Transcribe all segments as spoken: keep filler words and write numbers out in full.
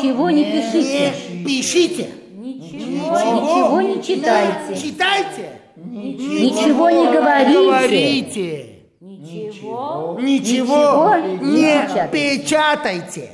Ничего не пишите. Не пишите. Ничего, ничего не читайте. Читайте. Ничего не говорите. Говорите. Ничего, Ничего не не печатайте. печатайте.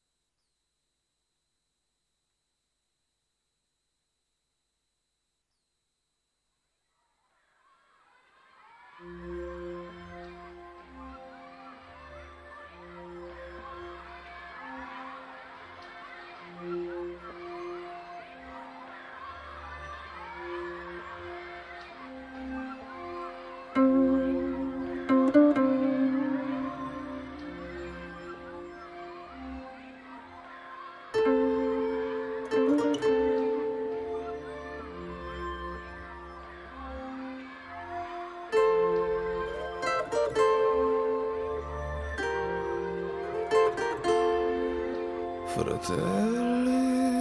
Fratelli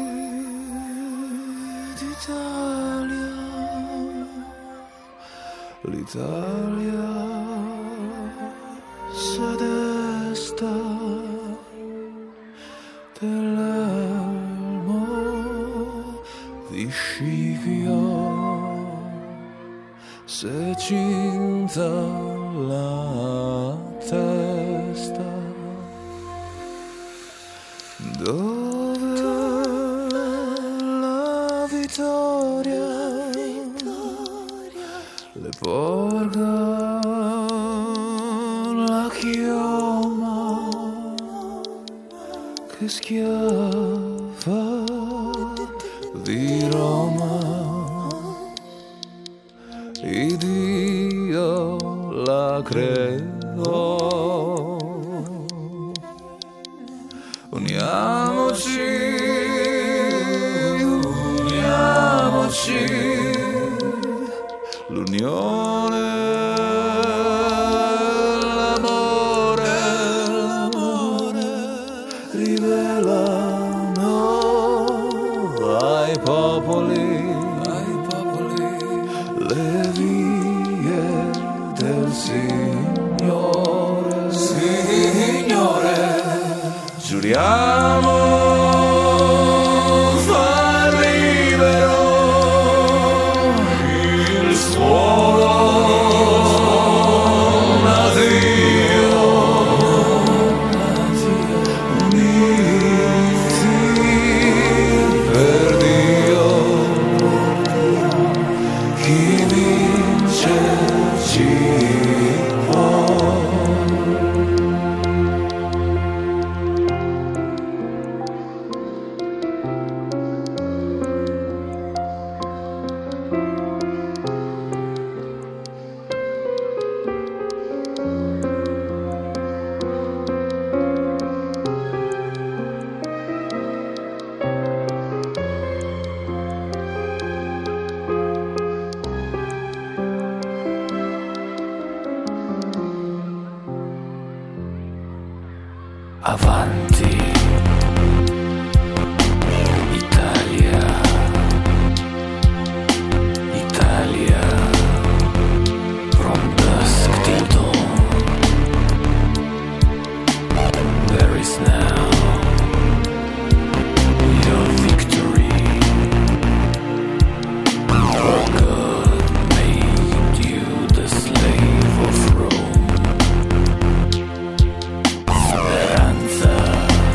d'Italia, l'Italia si desta dell'elmo di Scipio, se cinta la testa. Dove la vittoria, le porga la chioma che schiava di Roma, e Dio la creò. Uniamoci, uniamoci, l'unione, l'amore, l'amore rivelano ai popoli, ai popoli le vie del Signore, Signore. Giuriamo far libero il suono a Dio, uniti per Dio, chi vince ci può. Avanti, Italia, Italia, from dusk till dawn, there is now your victory, for God made you the slave of Rome. Speranza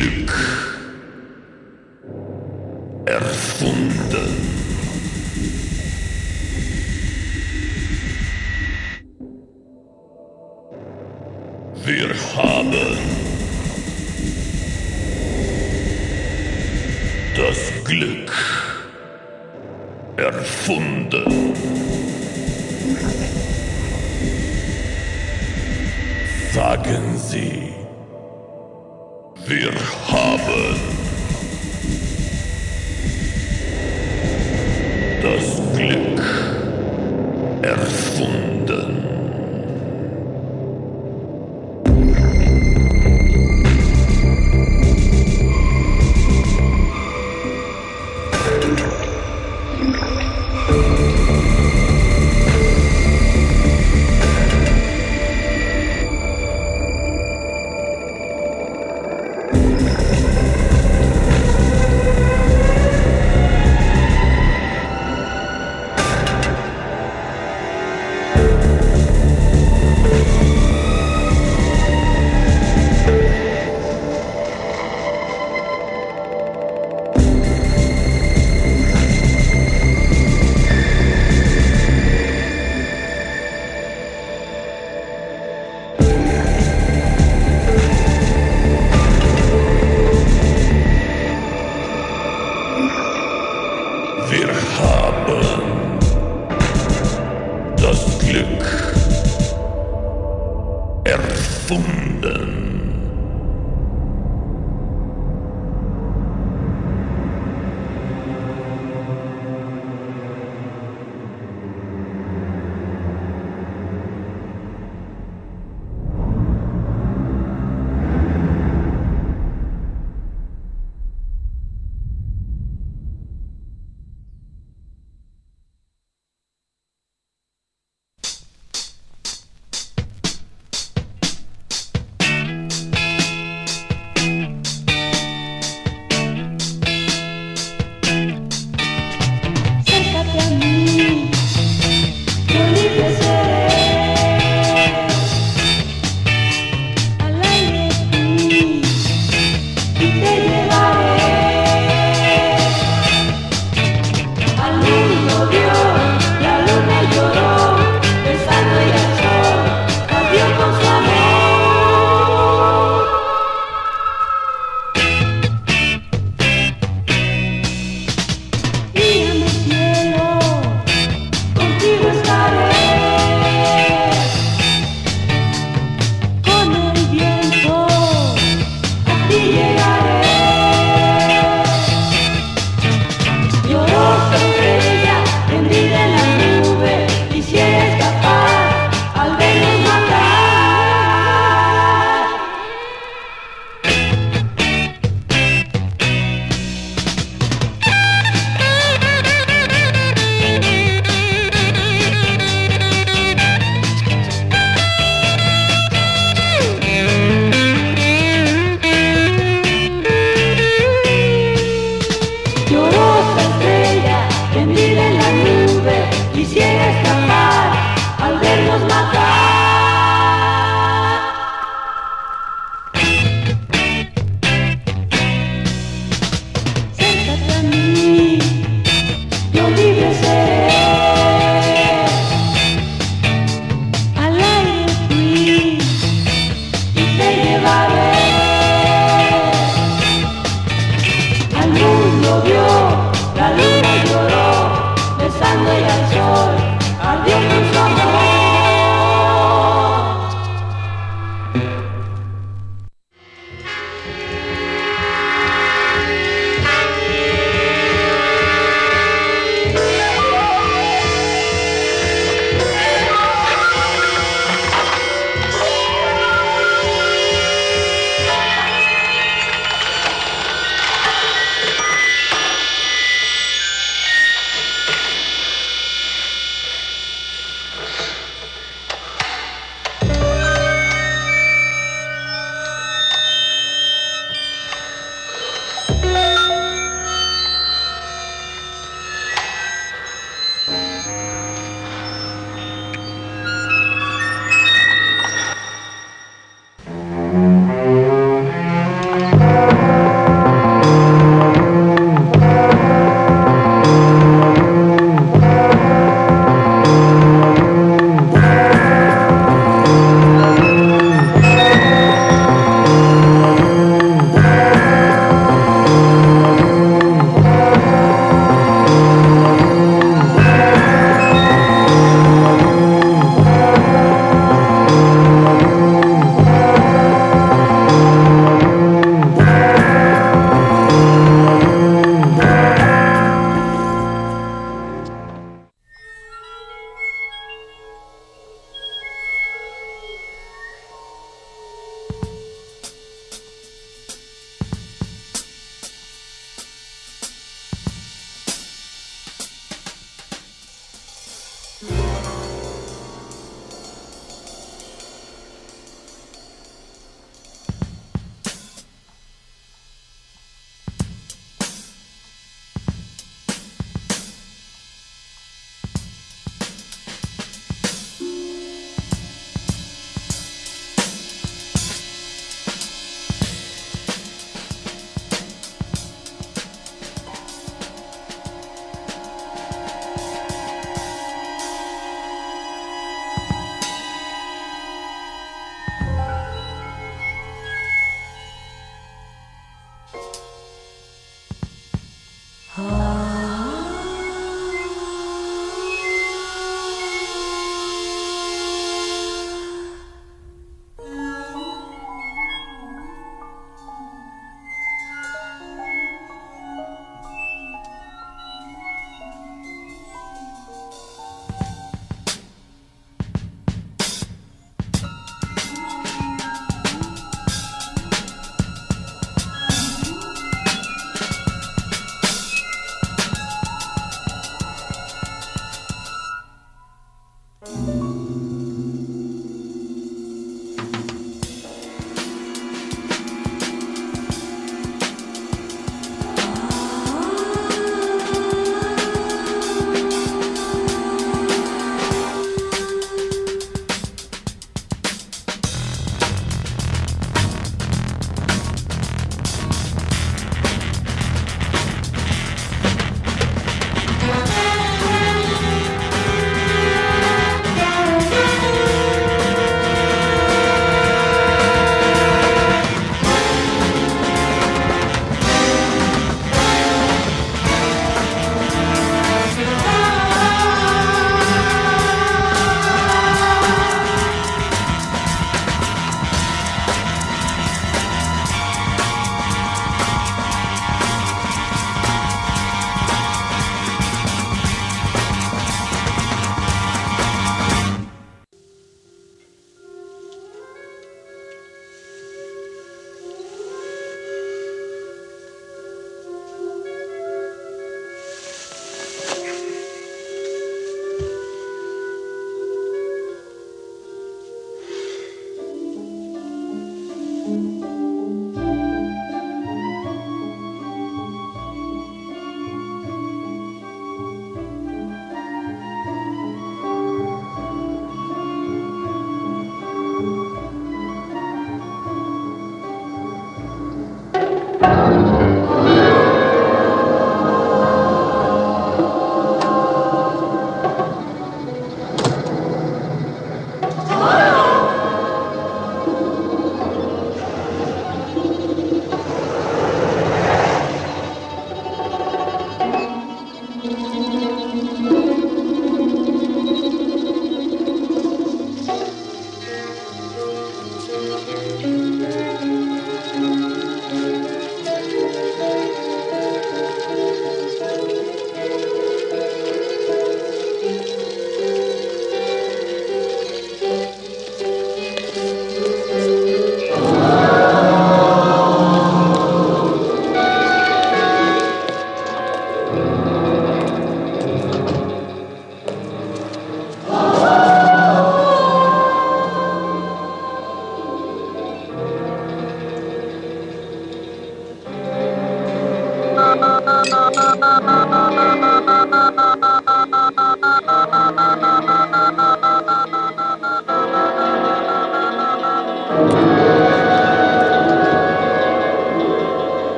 Glück erfunden. Wir haben das Glück erfunden. Sagen Sie, wir haben das Glück erfunden.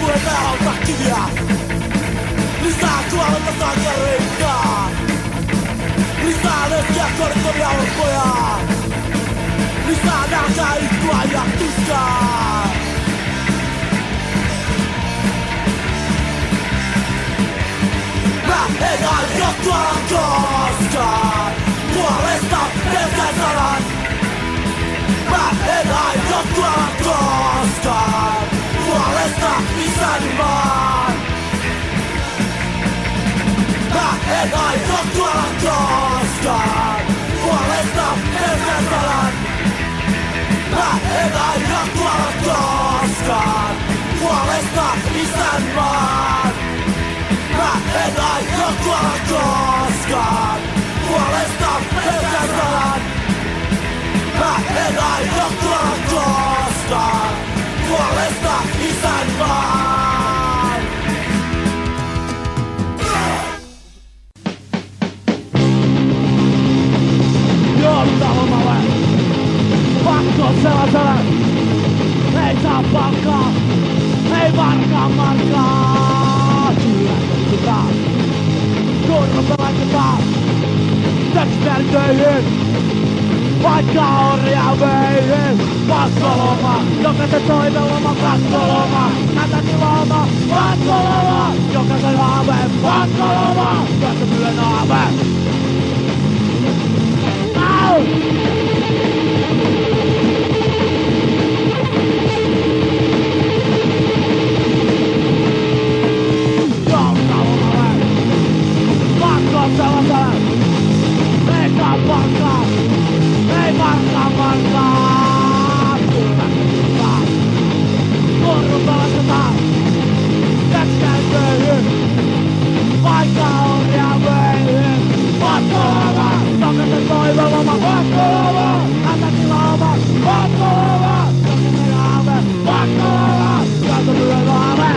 Puen alta kiviä. Lisää kuolenta sankareita. Lisää löskiä korkkovia orpoja. Lisää nälkää, ittua ja tuskaa. Mä en aio tuolla koskaan. Puolesta pelkän sanan. Mä en aio tuolla koskaan. Puolesta isäni maan. Mä en aio tuolla koskaan. Puolesta pelkän sanan. Mä en aio tuolla koskaan. Puolesta isäni maan. Mä en aio tuolla koskaan. Puolesta pelkän sanan. Mä en aio tuolla koskaan. Puolesta isänmaan. Johtalomalle pakko sellaiselle. Ei saa palkkaa. Ei markaa markaa. Työtä turvata laitetaan. Tekstään töihin. Vaikka orja veihin. Pakkoloma. Jokaisen toivelloma. Pakkoloma. Nätäni loma. Pakkoloma. Jokaisen haave. Pakkoloma. Työttömyyden haave. Au! Johtalomalle. Pakko sellaiselle. Ei saa palkkaa. Ei markkaa markkaa. Turvataan. Turvataan. Tekstään töihin. Vaikka orja veihin. Pakkoloma. Jokaisen toivelloma. Pakkoloma. Hätäni loma. Pakkoloma. Jokaisen haave. Pakkoloma. Työttömyyden haave.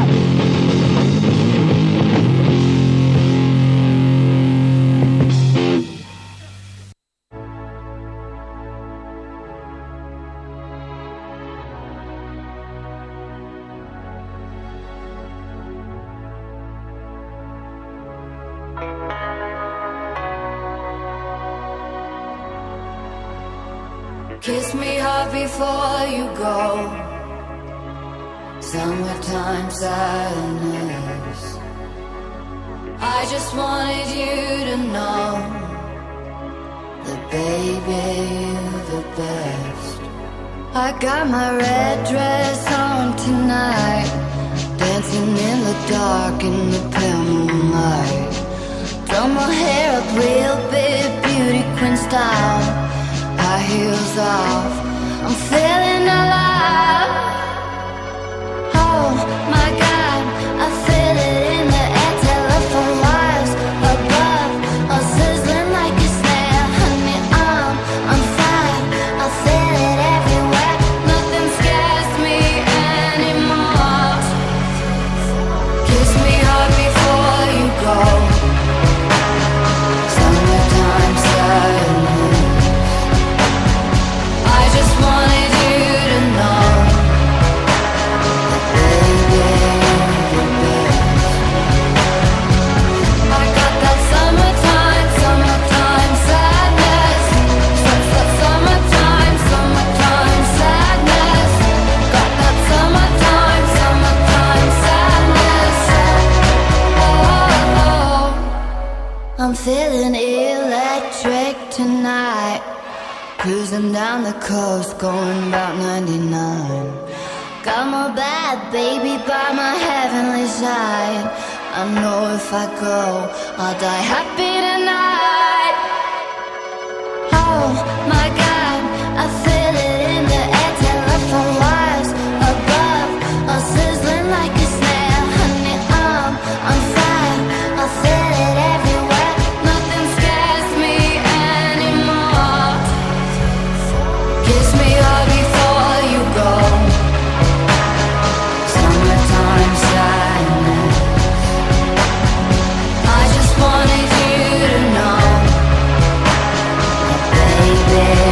Kiss me hard before you go. Summertime sadness. I just wanted you to know that baby, you're the best. I got my red dress on tonight, dancing in the dark in the pale moonlight. Throw my hair up real big, beauty queen style. High heels off, I'm feeling alive. Oh my God, I feel it in the air. Telephone wires above, all sizzling like a snare. Honey, I'm on fire, I feel it everywhere. Nothing scares me anymore. Kiss me hard before you go. Summertime sadness. I just wanted you to know that baby, you're the best. I got that summertime, summertime sadness. Such that summertime, summertime sadness. Got that summertime, summertime sadness. Oh, I'm feeling electric tonight. Cruising down the coast, going about ninety-nine. Got my bad baby by my heavenly side. I know if I go, I'll die happy tonight. Oh my God, I feel it in the air. Telephone wires above, all sizzling like a snare. Honey, I'm on fire, I feel it everywhere. Nothing scares me anymore. Kiss me hard before you go. Summertime sadness. I just wanted you to know that baby,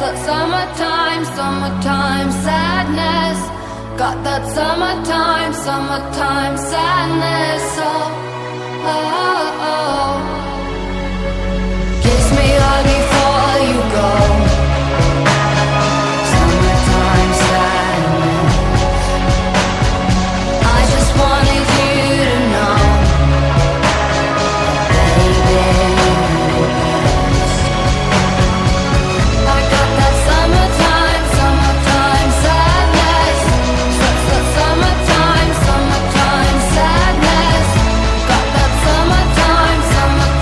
that summertime, summertime sadness. Got that summertime, summertime sadness. Oh, oh, oh. Kiss me hard before you go. Summertime sadness. I just wanted you to know, baby. I got that summertime, summertime sadness. That's that summertime, summertime sadness. Got that summertime, summertime.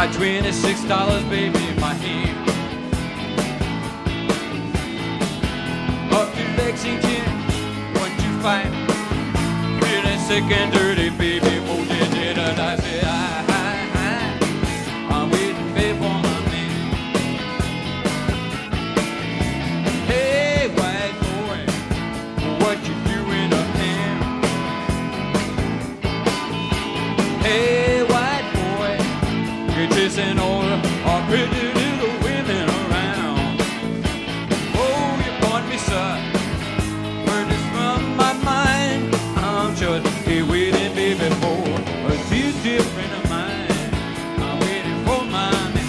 Got twenty-six dollars, baby, in my hand. Up to Lexington, one two five. Feeling sick and dirty, baby, more than it. And I said, I, I, I, I'm waiting, baby, for my man. Hey, white boy, what you doing up there? Hey, white boy, you're chasing all our pretty little women around. Oh, you bought me, sir. Furthest from my mind. I'm just here waiting, baby, for a few different of mine. I'm waiting for my man.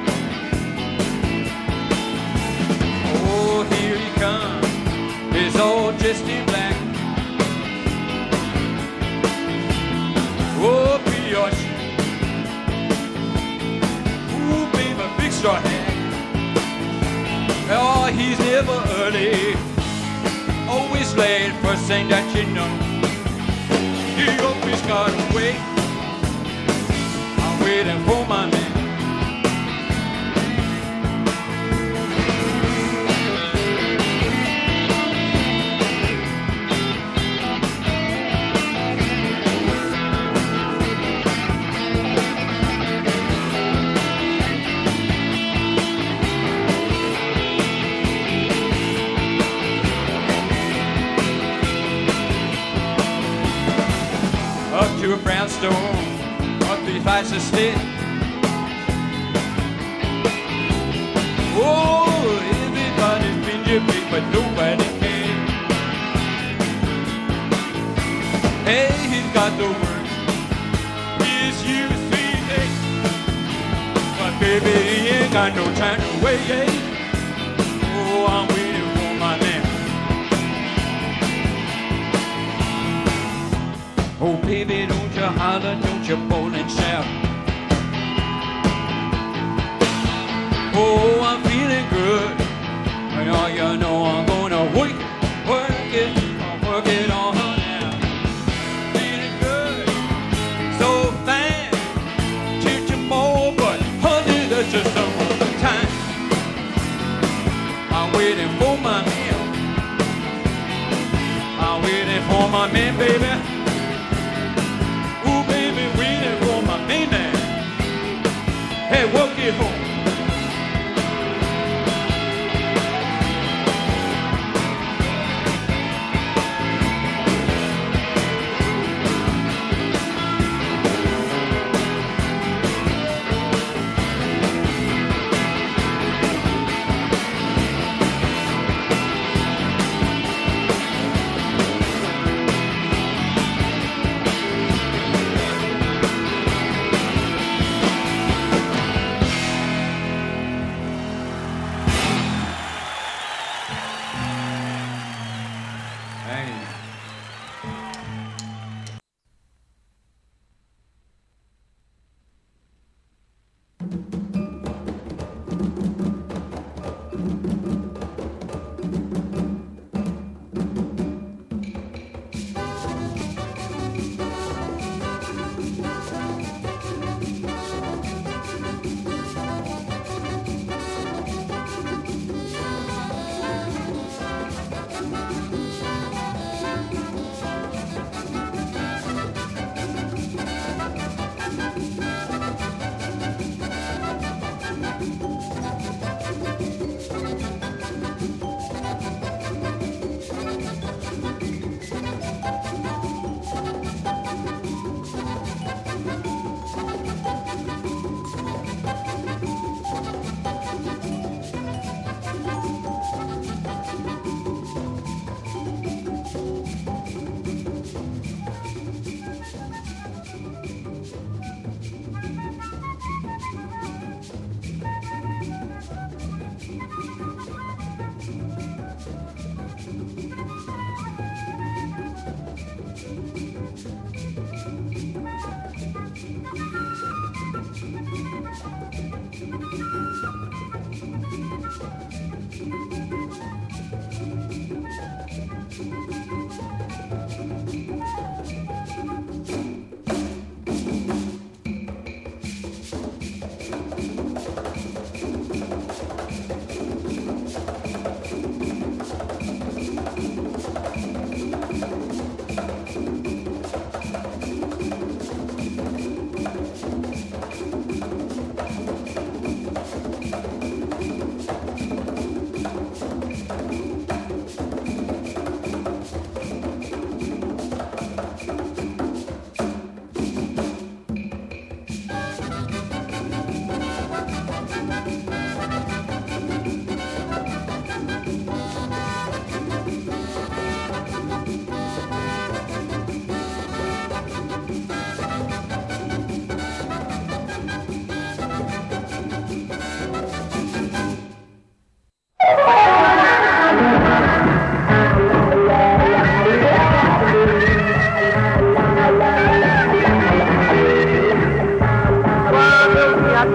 Oh, here he comes. He's all dressed in black. Oh, brioche. Ooh, baby, big straw hat. Oh, he's never early. Always late, first thing that you know. He always got away. I'm waiting for my man. Up to a brownstone, up the flights of stairs. Oh, everybody's been your big, but nobody cares. Hey, he's got the words. He's you three days. But baby, he ain't got no time to wait. Oh, I'm waiting for my man. Oh, baby, don't you holler, don't you bawl and shout. Oh, I'm feeling good. Oh, you know I'm gonna work, work it, work it on her now. Feeling good, so fine. Teach you more, but honey, that's just a the time. I'm waiting for my man. I'm waiting for my man, baby. Hey, walk it home.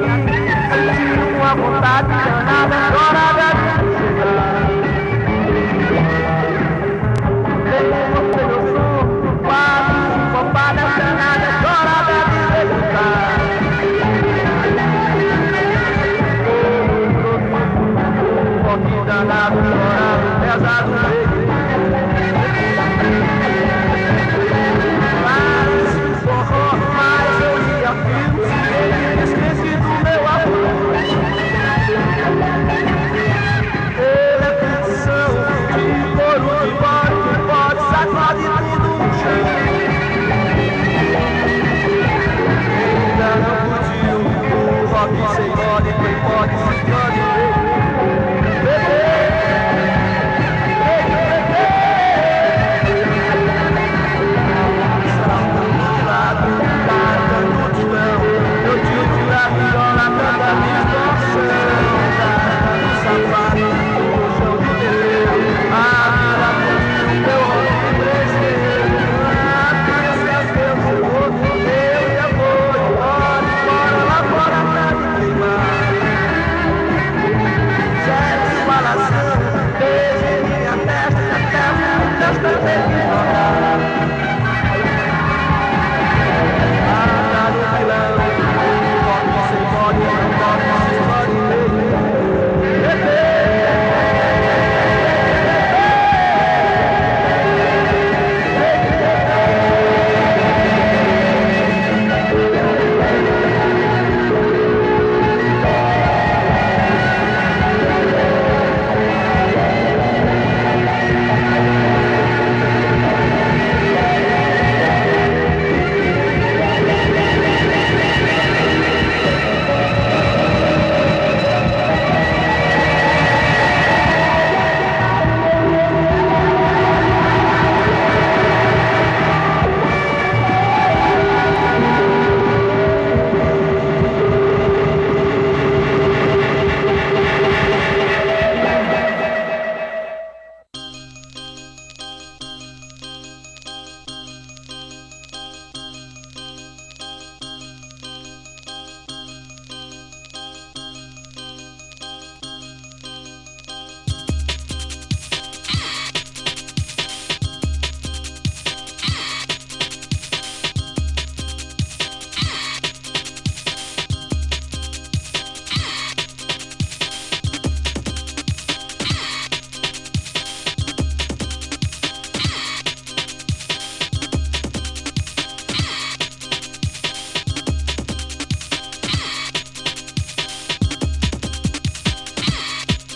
aqui. Senti uma vontade danada agora da